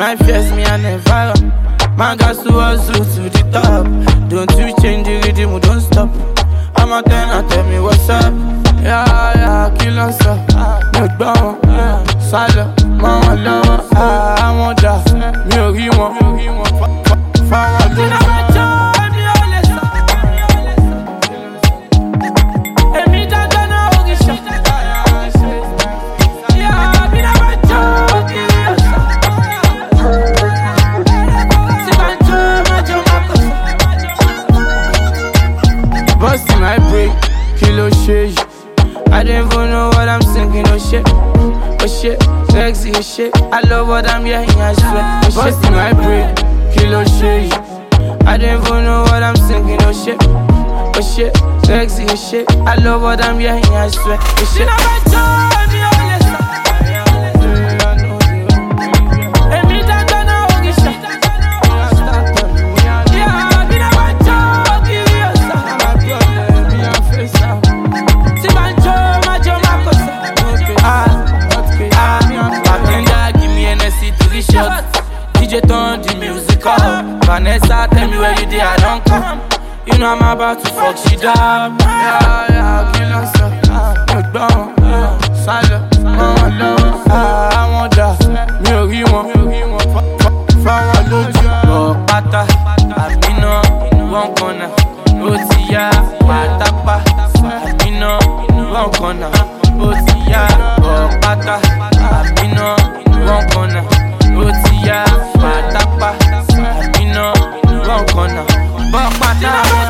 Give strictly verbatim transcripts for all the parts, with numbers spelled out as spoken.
my fears, me I never run. Man got to hustle to the top. Don't you change the rhythm, don't stop. I'm a ten, I tell me what's up. Yeah, yeah, kill us up. No bound, silent, mama love. I want that, me a real one. Found one, busting my break, kilo shade. I don't even know what I'm singing, oh shit, oh shit, sexy as shit. I love what I'm hearing, I swear. Oh busting my break, kilo shade. I don't even know what I'm singing, oh shit, oh shit, sexy as shit. I love what I'm hearing, I swear. Oh shit. D J turn the music up. Vanessa tell me where you did, I don't come. You know I'm about to fuck shit up. Yeah, yeah, kill us up. Good bound, silent, mama love. I want that, me a real one. Found one, oh pata, Abino, one corner. Otia, Watapa, Abino, one corner. Otia, oh pata, Abino, one corner. Otia, Watapa, Abino, one corner. But pata.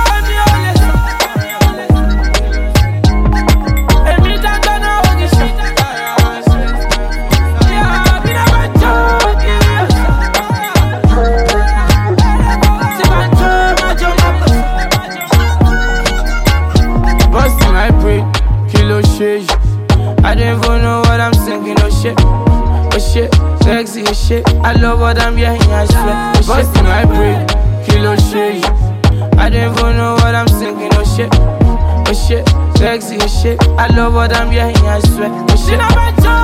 I don't even know what I'm singing, oh shit, oh shit, sexy as shit. I love what I'm hearing, I swear. Oh busting my break, kilo shade. I don't even know what I'm singing, oh shit, oh shit, sexy as shit. I love what I'm hearing, I swear. Oh shit.